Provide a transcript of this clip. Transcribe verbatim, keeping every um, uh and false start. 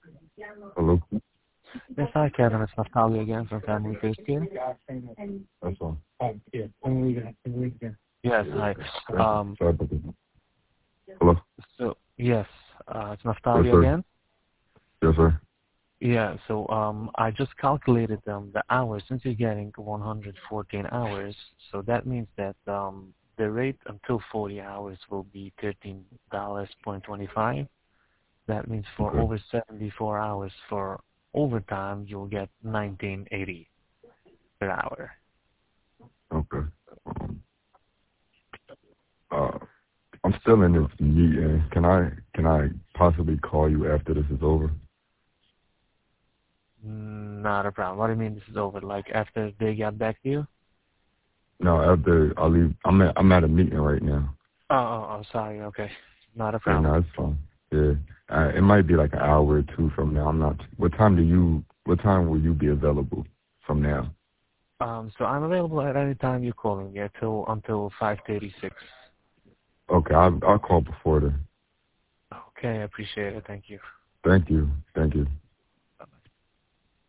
Hello? Yes, hi, Kevin. It's Naftali again from Family First Team. That's all. Yes, hi. Thank you. Um, Sorry about this. Hello? so, yes, uh, it's Yes, Naftali sir. again. Yes, sir. Yeah, so um, I just calculated um, the hours. Since you're getting one hundred fourteen hours, so that means that um, the rate until forty hours will be thirteen dollars and twenty-five cents. That means for Okay. over seventy-four hours for overtime, you'll get nineteen eighty per hour. Okay. Um, uh, I'm still in this meeting. Can I can I possibly call you after this is over? Mm, Not a problem. What do you mean this is over? Like after they get back to you? No, after I leave, I'm at I'm at a meeting right now. Oh, oh, oh sorry. Okay. Not a Yeah, problem. no, it's fine. Yeah, uh, it might be like an hour or two from now. I'm not. What time do you? What time will you be available from now? Um, so I'm available at any time you call me, yeah, till until five thirty-six. Okay, I'll I'll call before then. Okay, I appreciate it. Thank you. Thank you. Thank you.